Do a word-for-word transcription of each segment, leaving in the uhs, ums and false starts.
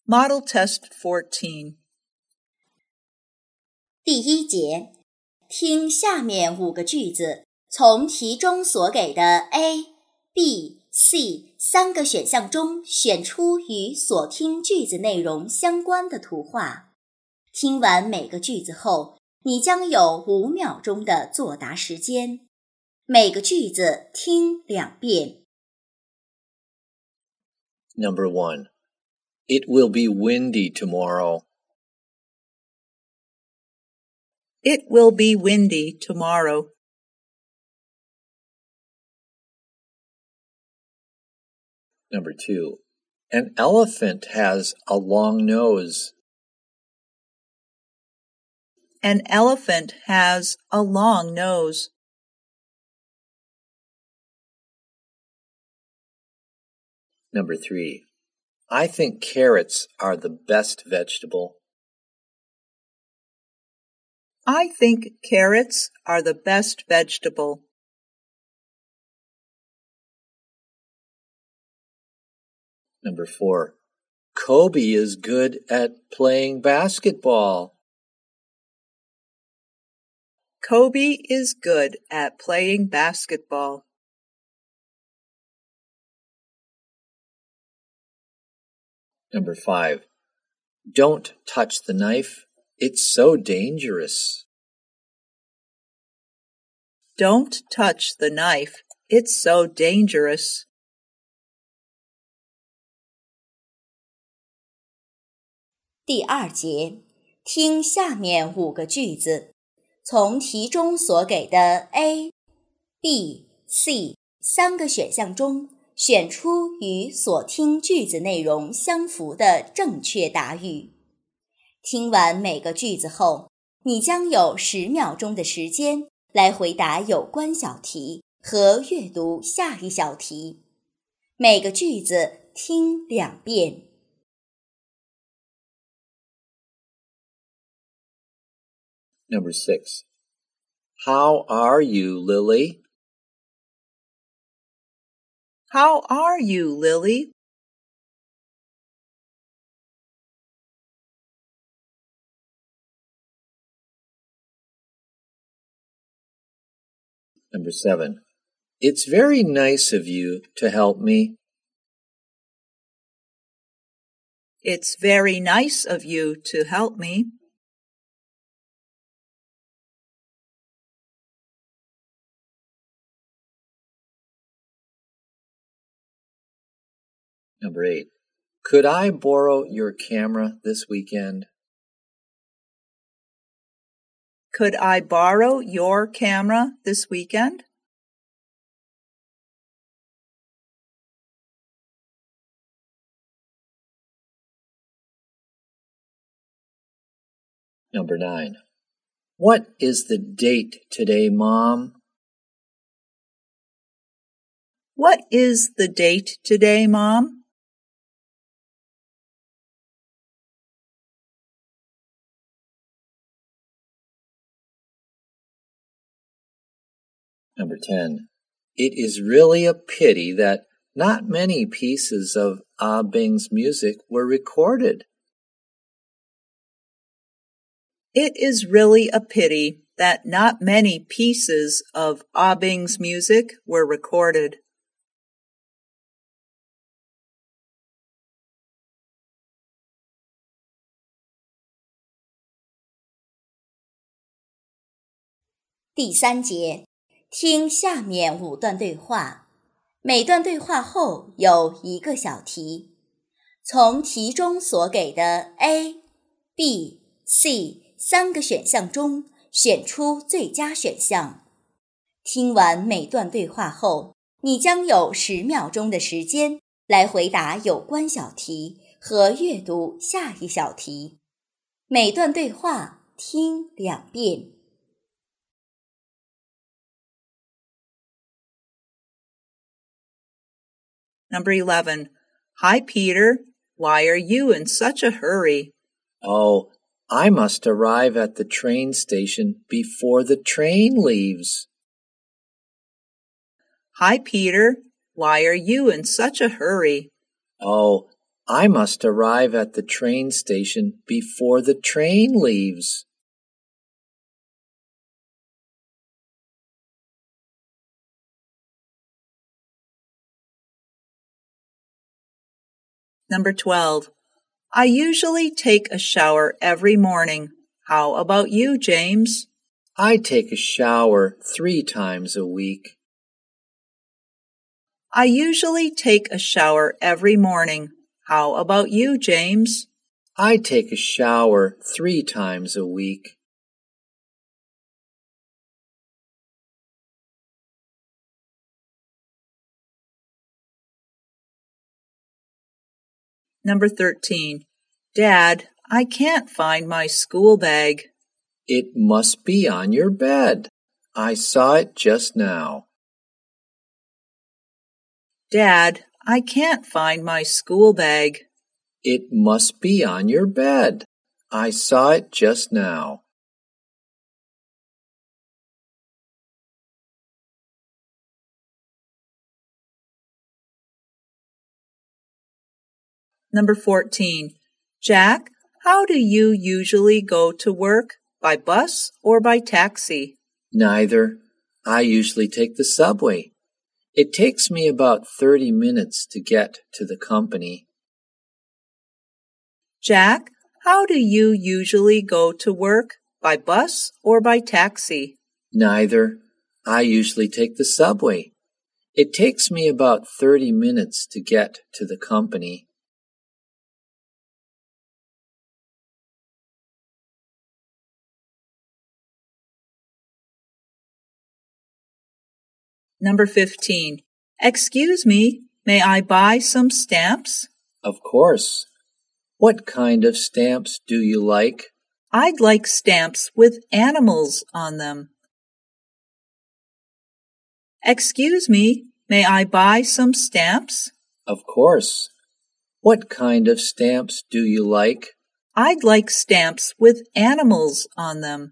Model Test fourteen. 第一节，听下面五个句子，从题中所给的 A、B、C 三个选项中选出与所听句子内容相关的图画。听完每个句子后，你将有五秒钟的作答时间。每个句子听两遍。 Number one, it will be windy tomorrow. It will be windy tomorrow. Number two, an elephant has a long nose. An elephant has a long nose. Number three, I think carrots are the best vegetable. I think carrots are the best vegetable. Number four, Kobe is good at playing basketball. Kobe is good at playing basketball. Number five, don't touch the knife. It's so dangerous. Don't touch the knife. It's so dangerous. 第二节，听下面五个句子，从题中所给的 A、B、C 三个选项中选出与所听句子内容相符的正确答语。听完每个句子后，你将有十秒钟的时间来回答有关小题和阅读下一小题。每个句子听两遍。 Number six, how are you, Lily? How are you, Lily? Number seven, it's very nice of you to help me. It's very nice of you to help me. Number eight, could I borrow your camera this weekend? Could I borrow your camera this weekend? Number nine, what is the date today, Mom? What is the date today, Mom? Number ten, it is really a pity that not many pieces of Ah Bing's music were recorded. It is really a pity that not many pieces of Ah Bing's music were recorded. 《第三节，听下面五段对话，每段对话后有一个小题。从题中所给的 A、B、C 三个选项中选出最佳选项。听完每段对话后，你将有十秒钟的时间来回答有关小题和阅读下一小题。每段对话听两遍。 Number eleven. Hi, Peter. Why are you in such a hurry? Oh, I must arrive at the train station before the train leaves. Hi, Peter. Why are you in such a hurry? Oh, I must arrive at the train station before the train leaves. Number twelve. I usually take a shower every morning. How about you, James? I take a shower three times a week. I usually take a shower every morning. How about you, James? I take a shower three times a week. Number thirteen. Dad, I can't find my school bag. It must be on your bed. I saw it just now. Dad, I can't find my school bag. It must be on your bed. I saw it just now. Number fourteen. Jack, how do you usually go to work? By bus or by taxi? Neither. I usually take the subway. It takes me about thirty minutes to get to the company. Jack, how do you usually go to work? By bus or by taxi? Neither. I usually take the subway. It takes me about thirty minutes to get to the company. Number fifteen. Excuse me, may I buy some stamps? Of course. What kind of stamps do you like? I'd like stamps with animals on them. Excuse me, may I buy some stamps? Of course. What kind of stamps do you like? I'd like stamps with animals on them.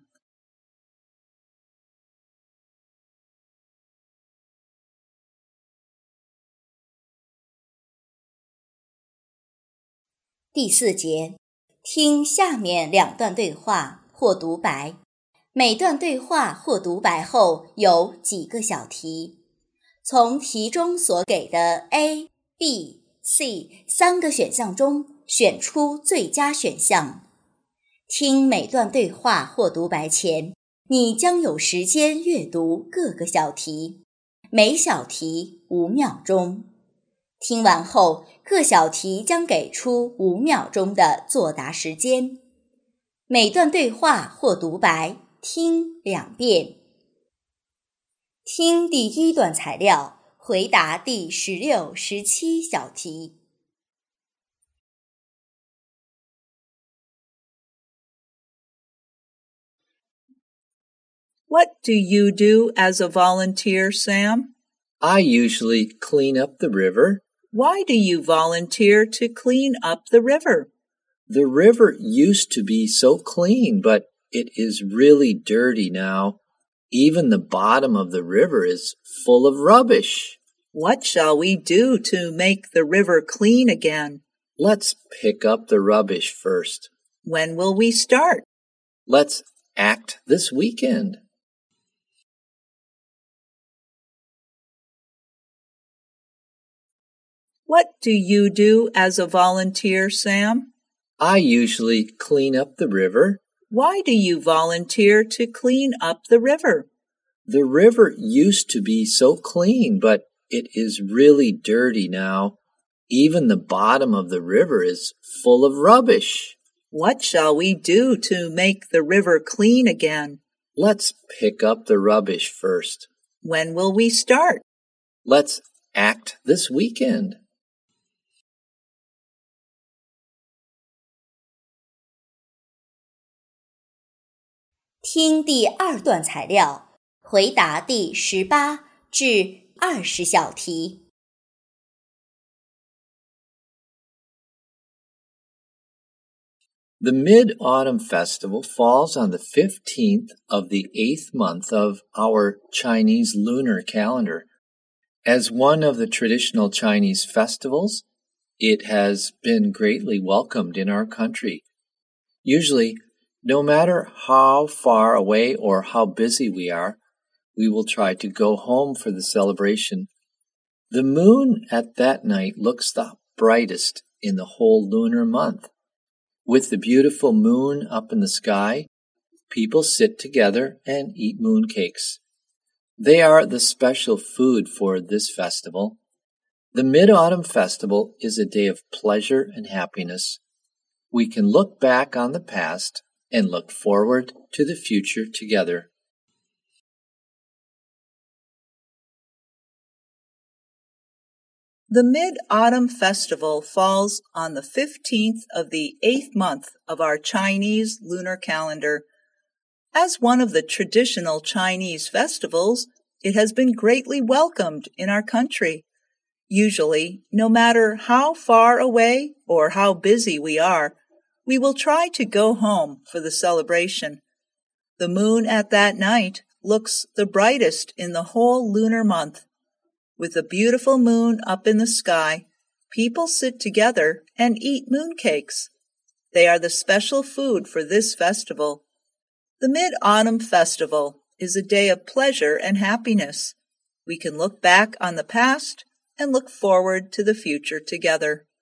第四节，听下面两段对话或独白。每段对话或独白后有几个小题。从题中所给的 A、B、C 三个选项中选出最佳选项。听每段对话或独白前，你将有时间阅读各个小题，每小题五秒钟。听完后，各小题将给出五秒钟的作答时间。每段对话或独白听两遍。听第一段材料，回答第十六、十七小题。 What do you do as a volunteer, Sam? I usually clean up the river. Why do you volunteer to clean up the river? The river used to be so clean, but it is really dirty now. Even the bottom of the river is full of rubbish. What shall we do to make the river clean again? Let's pick up the rubbish first. When will we start? Let's act this weekend. What do you do as a volunteer, Sam? I usually clean up the river. Why do you volunteer to clean up the river? The river used to be so clean, but it is really dirty now. Even the bottom of the river is full of rubbish. What shall we do to make the river clean again? Let's pick up the rubbish first. When will we start? Let's act this weekend. 听第二段材料，回答第十八至二十小题。 The Mid-Autumn Festival falls on the fifteenth of the eighth month of our Chinese lunar calendar. As one of the traditional Chinese festivals, It has been greatly welcomed in our country. Usually, no matter how far away or how busy we are, we will try to go home for the celebration. The moon at that night looks the brightest in the whole lunar month. With the beautiful moon up in the sky, people sit together and eat mooncakes. They are the special food for this festival. The Mid-Autumn Festival is a day of pleasure and happiness. We can look back on the past and look forward to the future together. The Mid-Autumn Festival falls on the fifteenth of the eighth month of our Chinese lunar calendar. As one of the traditional Chinese festivals, it has been greatly welcomed in our country. Usually, no matter how far away or how busy we are, we will try to go home for the celebration. The moon at that night looks the brightest in the whole lunar month. With the beautiful moon up in the sky, people sit together and eat mooncakes. They are the special food for this festival. The Mid-Autumn Festival is a day of pleasure and happiness. We can look back on the past and look forward to the future together.